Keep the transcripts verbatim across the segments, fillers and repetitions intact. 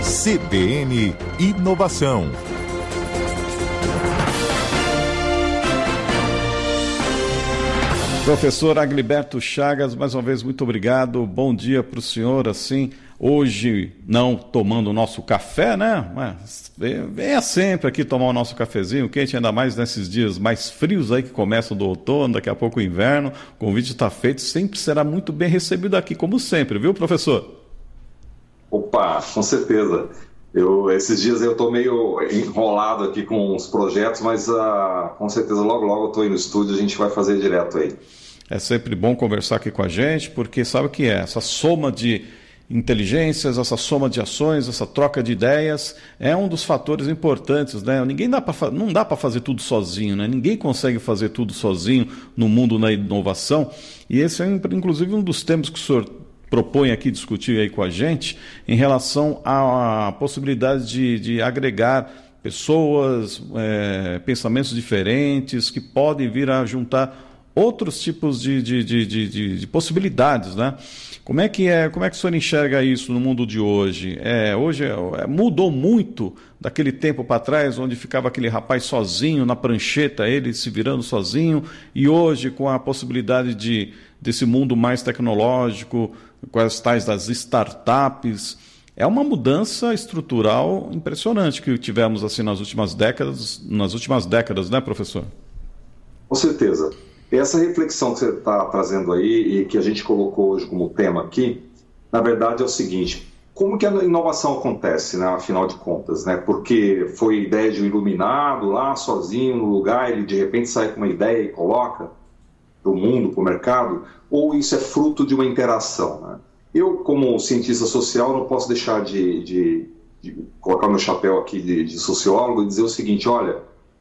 C B N Inovação. Professor Agliberto Chagas, mais uma vez, muito obrigado. Bom dia para o senhor, assim, hoje não tomando o nosso café, né? Mas venha sempre aqui tomar o nosso cafezinho quente, ainda mais nesses dias mais frios aí que começam do outono, daqui a pouco o inverno. O convite está feito, sempre será muito bem recebido aqui, como sempre, viu, professor? Opa, com certeza. Eu, esses dias eu estou meio enrolado aqui com os projetos, mas uh, com certeza logo logo eu estou aí no estúdio, a gente vai fazer direto aí. É sempre bom conversar aqui com a gente, porque sabe o que é? Essa soma de inteligências, essa soma de ações, essa troca de ideias é um dos fatores importantes, né? Ninguém dá pra, não dá para fazer tudo sozinho, né? Ninguém consegue fazer tudo sozinho no mundo da inovação, e esse é inclusive um dos temas que o senhor propõe aqui discutir aí com a gente em relação à possibilidade de, de agregar pessoas, é, pensamentos diferentes que podem vir a juntar outros tipos de, de, de, de, de possibilidades, né? Como é que é, como é que o senhor enxerga isso no mundo de hoje? É, hoje é, mudou muito daquele tempo para trás, onde ficava aquele rapaz sozinho na prancheta, ele se virando sozinho, e hoje com a possibilidade de, desse mundo mais tecnológico, com as tais das startups, é uma mudança estrutural impressionante que tivemos assim nas últimas décadas, nas últimas décadas, né, professor? Com certeza. Essa reflexão que você está trazendo aí e que a gente colocou hoje como tema aqui, na verdade é o seguinte: como que a inovação acontece, né, afinal de contas, né? Porque foi ideia de um iluminado lá, sozinho, no lugar, ele de repente sai com uma ideia e coloca para o mundo, para o mercado, ou isso é fruto de uma interação, né? Eu, como cientista social, não posso deixar de, de, de colocar meu chapéu aqui de, de sociólogo e dizer o seguinte: olha,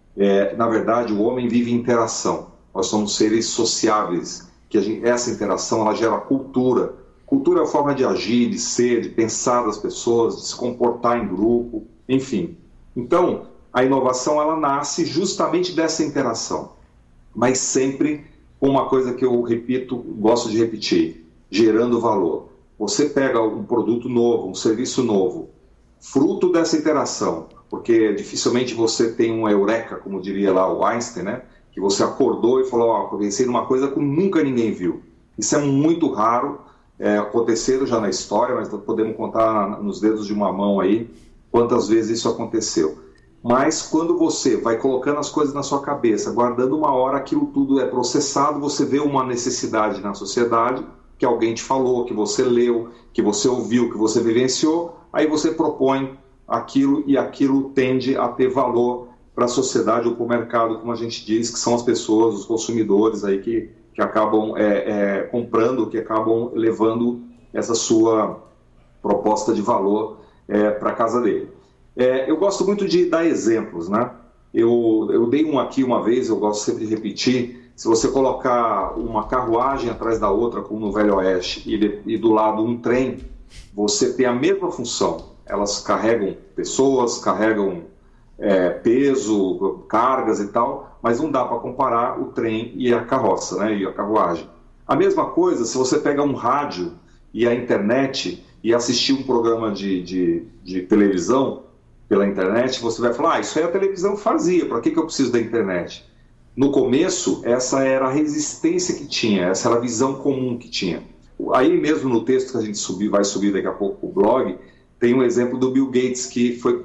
é, na verdade o homem vive interação. Nós somos seres sociáveis, que a gente, essa interação ela gera cultura. Cultura é a forma de agir, de ser, de pensar das pessoas, de se comportar em grupo, enfim. Então, a inovação ela nasce justamente dessa interação, mas sempre com uma coisa que eu repito, gosto de repetir: gerando valor. Você pega um produto novo, um serviço novo, fruto dessa interação, porque dificilmente você tem um eureka, como diria lá o Einstein, né? Que você acordou e falou: ó, oh, pensei numa coisa que nunca ninguém viu. Isso é muito raro, é, aconteceram já na história, mas podemos contar nos dedos de uma mão aí quantas vezes isso aconteceu. Mas quando você vai colocando as coisas na sua cabeça, guardando uma hora, aquilo tudo é processado, você vê uma necessidade na sociedade, que alguém te falou, que você leu, que você ouviu, que você vivenciou, aí você propõe aquilo e aquilo tende a ter valor para a sociedade ou para o mercado, como a gente diz, que são as pessoas, os consumidores aí que, que acabam é, é, comprando, que acabam levando essa sua proposta de valor é, para a casa dele. É, eu gosto muito de dar exemplos, né? Eu, eu dei um aqui uma vez, eu gosto sempre de repetir: se você colocar uma carruagem atrás da outra, como no Velho Oeste, e, de, e do lado um trem, você tem a mesma função. Elas carregam pessoas, carregam É, peso, cargas e tal, mas não dá para comparar o trem e a carroça, né, e a carruagem. A mesma coisa se você pega um rádio e a internet e assistir um programa de, de, de televisão pela internet, você vai falar: ah, isso aí a televisão fazia, para que, que eu preciso da internet? No começo, essa era a resistência que tinha, essa era a visão comum que tinha. Aí mesmo no texto que a gente subir, vai subir daqui a pouco o blog, tem um exemplo do Bill Gates, que foi...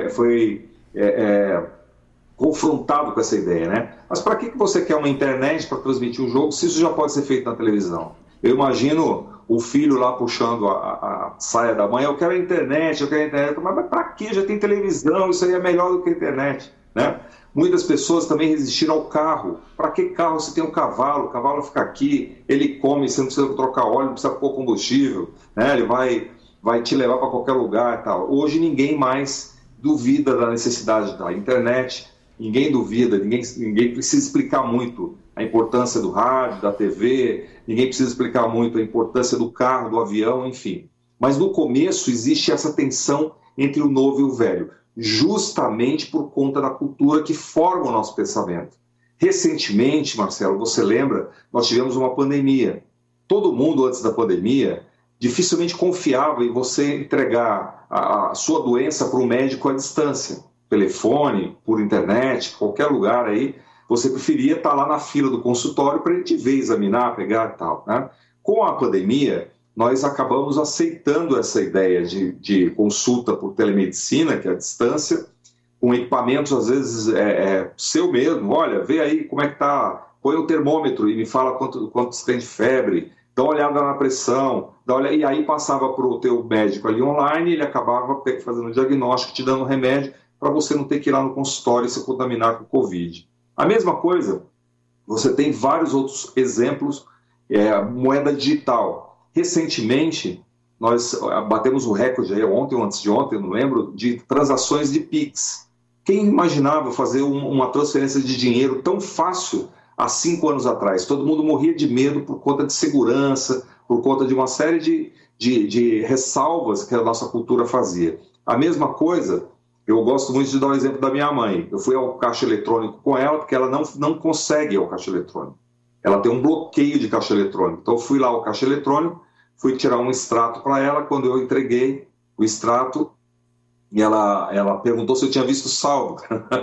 foi É, é, confrontado com essa ideia, né? Mas para que, que você quer uma internet para transmitir um jogo se isso já pode ser feito na televisão? Eu imagino o filho lá puxando a, a, a saia da mãe: eu quero a internet, eu quero a internet. Mas, mas para que? Já tem televisão, isso aí é melhor do que a internet, né? Muitas pessoas também resistiram ao carro. Para que carro se tem um cavalo? O cavalo fica aqui, ele come, você não precisa trocar óleo, não precisa pôr combustível, né? Ele vai, vai te levar para qualquer lugar e tal. Hoje ninguém mais duvida da necessidade da internet, ninguém duvida, ninguém, ninguém precisa explicar muito a importância do rádio, da T V, ninguém precisa explicar muito a importância do carro, do avião, enfim. Mas no começo existe essa tensão entre o novo e o velho, justamente por conta da cultura que forma o nosso pensamento. Recentemente, Marcelo, você lembra, nós tivemos uma pandemia. Todo mundo antes da pandemia dificilmente confiava em você entregar a, a sua doença para um médico à distância, telefone, por internet, qualquer lugar aí, você preferia estar lá na fila do consultório para ele te ver, examinar, pegar e tal, né? Com a pandemia, nós acabamos aceitando essa ideia de, de consulta por telemedicina, que é a distância, com equipamentos, às vezes, é, é, seu mesmo. Olha, vê aí como é que tá, põe o termômetro e me fala quanto, quanto você tem de febre, dá uma olhada na pressão, dá uma olhada, e aí passava para o teu médico ali online, ele acabava fazendo o diagnóstico, te dando remédio, para você não ter que ir lá no consultório e se contaminar com o Covid. A mesma coisa, você tem vários outros exemplos, é, moeda digital. Recentemente, nós batemos o recorde, aí, ontem ou antes de ontem, eu não lembro, de transações de Pix. Quem imaginava fazer um, uma transferência de dinheiro tão fácil há cinco anos atrás? Todo mundo morria de medo por conta de segurança, por conta de uma série de, de, de ressalvas que a nossa cultura fazia. A mesma coisa, eu gosto muito de dar o exemplo da minha mãe. Eu fui ao caixa eletrônico com ela porque ela não, não consegue ir ao caixa eletrônico. Ela tem um bloqueio de caixa eletrônico. Então eu fui lá ao caixa eletrônico, fui tirar um extrato para ela. Quando eu entreguei o extrato, e ela, ela perguntou se eu tinha visto o saldo.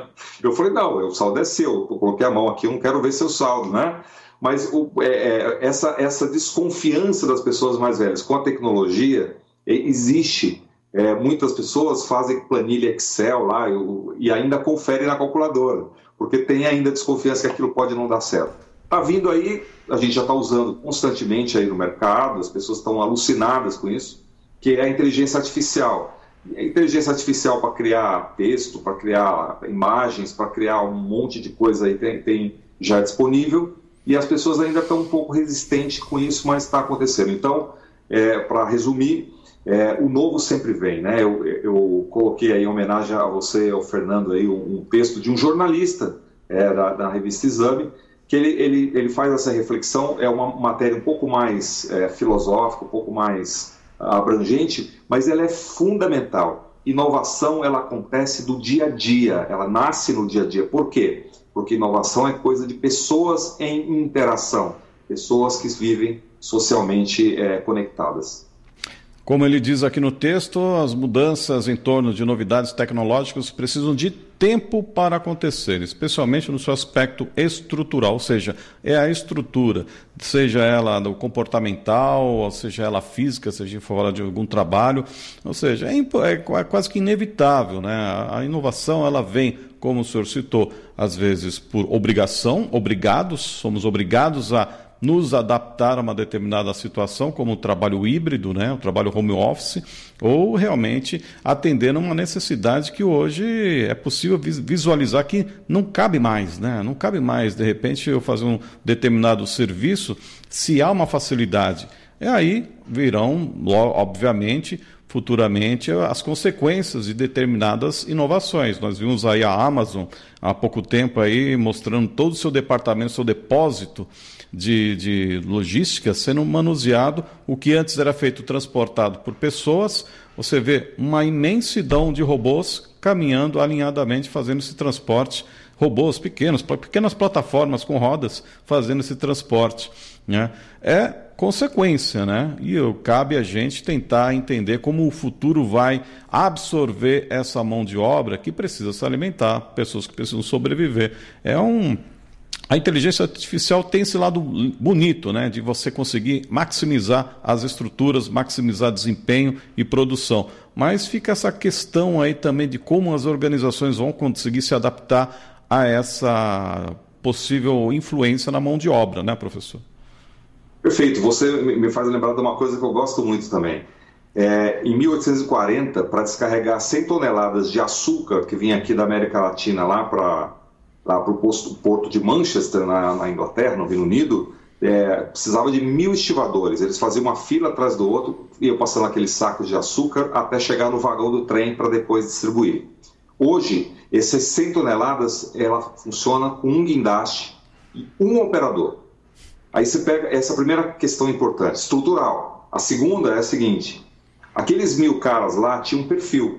Eu falei, não, o saldo é seu. Eu coloquei a mão aqui, eu não quero ver seu saldo, né? Mas o, é, é, essa, essa desconfiança das pessoas mais velhas com a tecnologia existe. É, muitas pessoas fazem planilha Excel lá eu, e ainda conferem na calculadora, porque tem ainda desconfiança que aquilo pode não dar certo. Está vindo aí, a gente já está usando constantemente aí no mercado, as pessoas estão alucinadas com isso, que é a inteligência artificial. A inteligência artificial para criar texto, para criar imagens, para criar um monte de coisa aí tem, tem já disponível, e as pessoas ainda estão um pouco resistentes com isso, mas está acontecendo. Então, é, para resumir, é, o novo sempre vem, né? Eu, eu coloquei aí em homenagem a você, ao Fernando, aí, um, um texto de um jornalista é, da, da revista Exame, que ele, ele, ele faz essa reflexão, é uma matéria um pouco mais é, filosófica, um pouco mais abrangente, mas ela é fundamental. Inovação, ela acontece do dia a dia, ela nasce no dia a dia. Por quê? Porque inovação é coisa de pessoas em interação, pessoas que vivem socialmente é, conectadas. Como ele diz aqui no texto, as mudanças em torno de novidades tecnológicas precisam de tempo para acontecer, especialmente no seu aspecto estrutural, ou seja, é a estrutura, seja ela do comportamental, ou seja ela física, seja fora de algum trabalho, ou seja, é, é quase que inevitável, né? A inovação, ela vem, como o senhor citou, às vezes por obrigação, obrigados, somos obrigados a nos adaptar a uma determinada situação, como o trabalho híbrido, né, o trabalho home office, ou realmente atender a uma necessidade que hoje é possível visualizar que não cabe mais, né? Não cabe mais, de repente, eu fazer um determinado serviço, se há uma facilidade. E aí virão, obviamente, futuramente, as consequências de determinadas inovações. Nós vimos aí a Amazon, há pouco tempo, aí, mostrando todo o seu departamento, seu depósito de, de logística sendo manuseado, o que antes era feito transportado por pessoas. Você vê uma imensidão de robôs caminhando alinhadamente, fazendo esse transporte, robôs pequenos, pequenas plataformas com rodas fazendo esse transporte, né? É consequência, né? E cabe a gente tentar entender como o futuro vai absorver essa mão de obra que precisa se alimentar, pessoas que precisam sobreviver. É um... A inteligência artificial tem esse lado bonito, né, de você conseguir maximizar as estruturas, maximizar desempenho e produção. Mas fica essa questão aí também de como as organizações vão conseguir se adaptar a essa possível influência na mão de obra, né, professor? Perfeito. Você me faz lembrar de uma coisa que eu gosto muito também. É, em mil oitocentos e quarenta, para descarregar cem toneladas de açúcar que vinha aqui da América Latina lá para lá para o porto de Manchester, na, na Inglaterra, no Reino Unido, é, precisava de mil estivadores. Eles faziam uma fila atrás do outro, iam passando aqueles sacos de açúcar até chegar no vagão do trem para depois distribuir. Hoje, essas cem toneladas, ela funciona com um guindaste e um operador. Aí você pega essa primeira questão importante, estrutural. A segunda é a seguinte: aqueles mil caras lá tinham um perfil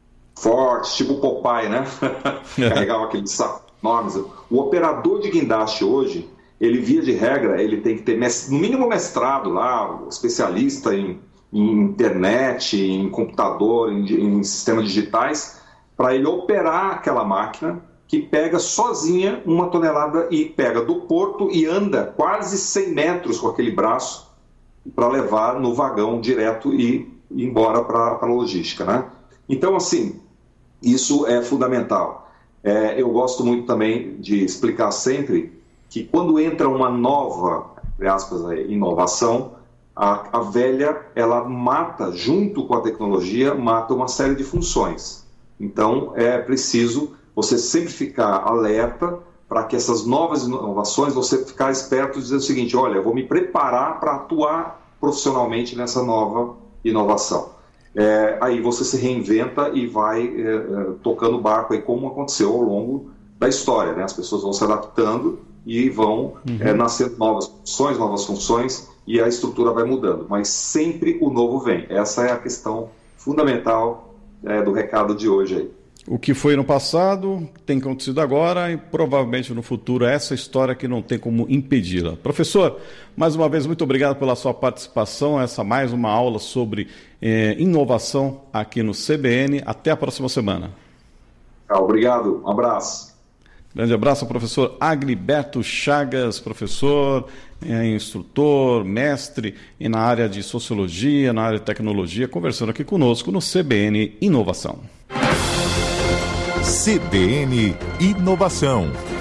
forte, tipo o Popeye, né? Carregavam aquele saco enormes. O operador de guindaste hoje, ele via de regra, ele tem que ter no mínimo mestrado lá, especialista em, em internet, em computador, em, em sistemas digitais, para ele operar aquela máquina que pega sozinha uma tonelada e pega do porto e anda quase cem metros com aquele braço para levar no vagão direto e ir embora para a logística, né? Então, assim, isso é fundamental. É, eu gosto muito também de explicar sempre que quando entra uma nova, entre aspas, inovação, a, a velha, ela mata, junto com a tecnologia, mata uma série de funções. Então, é preciso você sempre ficar alerta para que essas novas inovações, você ficar esperto e dizer o seguinte, olha, eu vou me preparar para atuar profissionalmente nessa nova inovação. É, aí você se reinventa e vai é, tocando o barco, aí, como aconteceu ao longo da história, né? As pessoas vão se adaptando e vão uhum. é, nascendo novas funções, novas funções, e a estrutura vai mudando, mas sempre o novo vem. Essa é a questão fundamental é, do recado de hoje aí. O que foi no passado tem acontecido agora e provavelmente no futuro é essa história que não tem como impedi-la. Professor, mais uma vez, muito obrigado pela sua participação. Essa mais uma aula sobre eh, inovação aqui no C B N. Até a próxima semana. Obrigado, um abraço. Grande abraço ao professor Agliberto Chagas, professor, é, instrutor, mestre e na área de Sociologia, na área de Tecnologia, conversando aqui conosco no C B N Inovação. C B N Inovação.